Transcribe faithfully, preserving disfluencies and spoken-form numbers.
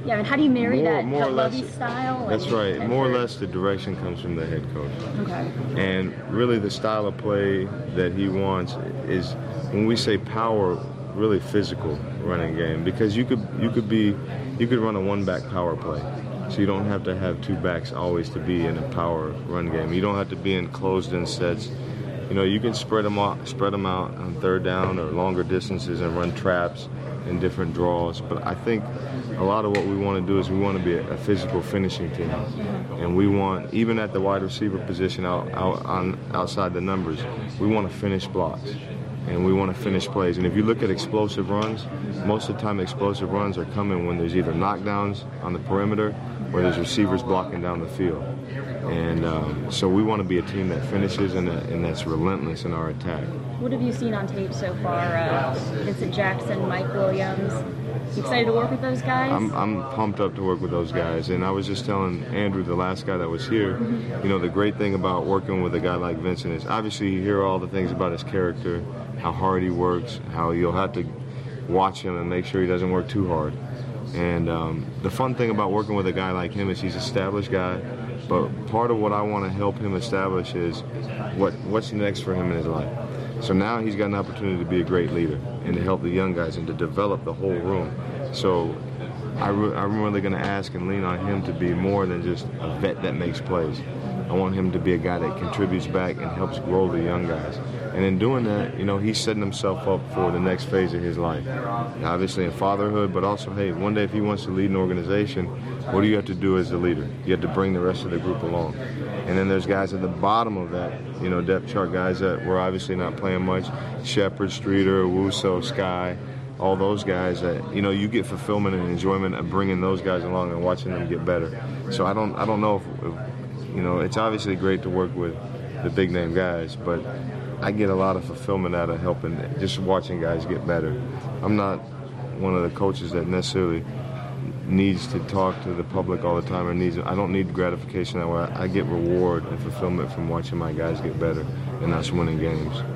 Yeah, I mean, how do you marry more, that more or less, Lovey style? That's and, right. and More or for- less, the direction comes from the head coach. Okay. And really, the style of play that he wants is, when we say power, really physical running game. Because you could you could be you could run a one-back power play, so you don't have to have two backs always to be in a power run game. You don't have to be in closed-in sets. You know, you can spread them out, spread them out on third down or longer distances and run traps and different draws. But I think a lot of what we want to do is we want to be a, a physical finishing team, and we want, even at the wide receiver position out, out on outside the numbers, we want to finish blocks and we want to finish plays. And if you look at explosive runs, most of the time explosive runs are coming when there's either knockdowns on the perimeter or there's receivers blocking down the field. And um, so we want to be a team that finishes and, that, and that's relentless in our attack. What have you seen on tape so far? Uh, Vincent Jackson, Mike Williams. You excited to work with those guys? I'm, I'm pumped up to work with those guys. And I was just telling Andrew, the last guy that was here, you know, the great thing about working with a guy like Vincent is obviously you hear all the things about his character, how hard he works, how you'll have to watch him and make sure he doesn't work too hard. And um, the fun thing about working with a guy like him is he's an established guy, but part of what I want to help him establish is what what's next for him in his life. So now he's got an opportunity to be a great leader and to help the young guys and to develop the whole room. So I re- I'm really going to ask and lean on him to be more than just a vet that makes plays. I want him to be a guy that contributes back and helps grow the young guys. And in doing that, you know, he's setting himself up for the next phase of his life. Obviously in fatherhood, but also, hey, one day if he wants to lead an organization, what do you have to do as a leader? You have to bring the rest of the group along. And then there's guys at the bottom of that, you know, depth chart guys that were obviously not playing much. Shepard, Streeter, Wuso, Sky, all those guys that, you know, you get fulfillment and enjoyment of bringing those guys along and watching them get better. So I don't, I don't know if, if, you know, it's obviously great to work with the big name guys, but I get a lot of fulfillment out of helping, just watching guys get better. I'm not one of the coaches that necessarily needs to talk to the public all the time or needs, I don't need gratification that way. I get reward and fulfillment from watching my guys get better and us winning games.